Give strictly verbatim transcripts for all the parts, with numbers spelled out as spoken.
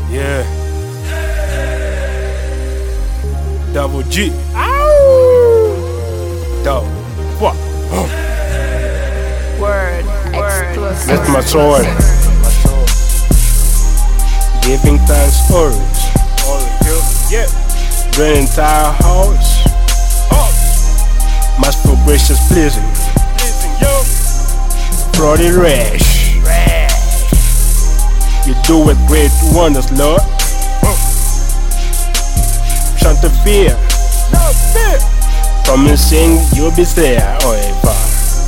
Yeah. Double G. Ow! Double. What? Word. Exclusive. That's my soul. Giving thanks always. Yeah. The entire house. Must for gracious pleasing. Brody Rash. You do with great wonders, Lord. Shanta fear. No fear. Promising you'll be there, or ever.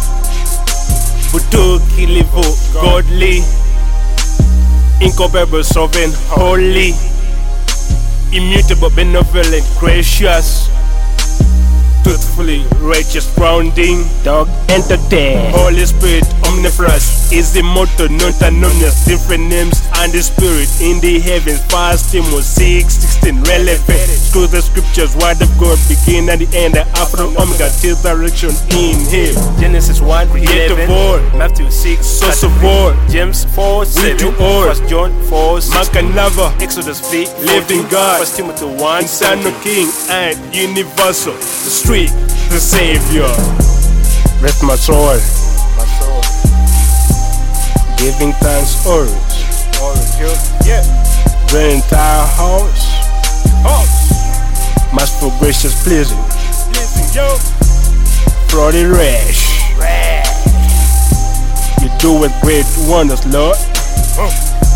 Butu kilivu, godly. Incomparable, sovereign, holy. Immutable, benevolent, gracious. Truthfully, righteous, grounding. Dog, entertain. Holy Spirit, omnivorous. Is the motto, not anonymous. Different names and the spirit in the heavens. First Timothy six sixteen, relevant to the scriptures. Word of God, begin and the end, the Alpha and Omega, till direction in Him. Genesis one Creator of all, Matthew six, source of all, James four, we do seven, all. First John four, Man can never Exodus three, living God, First Timothy one, Eternal King and universal, the street, the Savior. Rest my soul, my soul, giving thanks always. always, yeah, The entire house house, must for gracious pleasing. listen, yo, Brody Rash. Rash. You do with great wonders, Lord. Oh.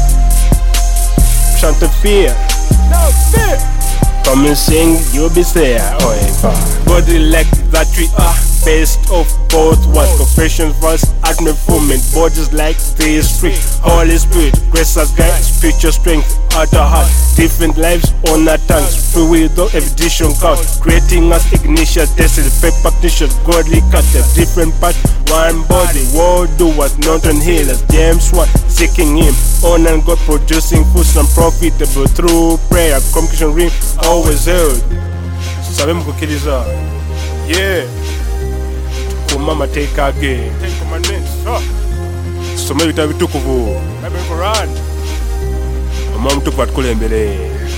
Shanta fear. No fear. Promising you'll be there, or ever. Body like that we are, best of both worlds. Confession verse, movement. Bodies like these three. Holy Spirit, grace as guide, spiritual strength, outer heart. Different lives on our tongues. Free without eviction count. Creating us ignition, tested, paper pictures, godly cutter. Different parts, one body. World doers, not on healers. James one, seeking Him. On and God producing foods and profitable through prayer. Communication ring always held. Sabe mukukiriza. Yeah. Kumama take again. Ten commandments. Oh. Some ebitabo bitukuvu. Bible Quran. Mama mtukuvu atukulembere.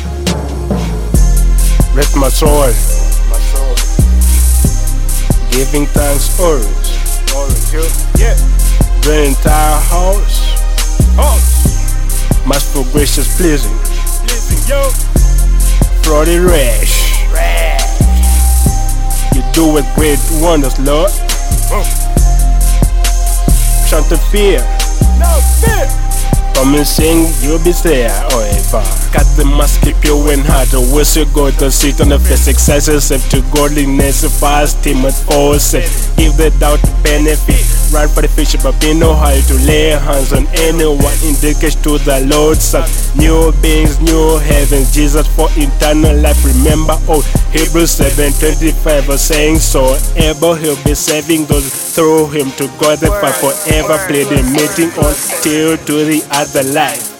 Rest my soul, My soul, giving thanks always. always, yeah, The entire house house, must for gracious pleasing. listen, yo, Brody Rash. Rash. You do with great wonders, Lord. Oh. Shanta fear. No fear. Promising you'll be there, or ever. Cut the mask, keep your wind hard. Wish you go to sit on the face. Exercise yourself to godliness. Fast Timothy four seven. Give the doubt benefit. Run for the future, but be no how to lay hands on anyone. Indicate to the Lord's Son. New beings, new heavens. Jesus for eternal life. Remember, oh, Hebrews seven twenty-five was saying so. Able he'll be saving those through him to God the Father forever. Play the meeting on till to the other life.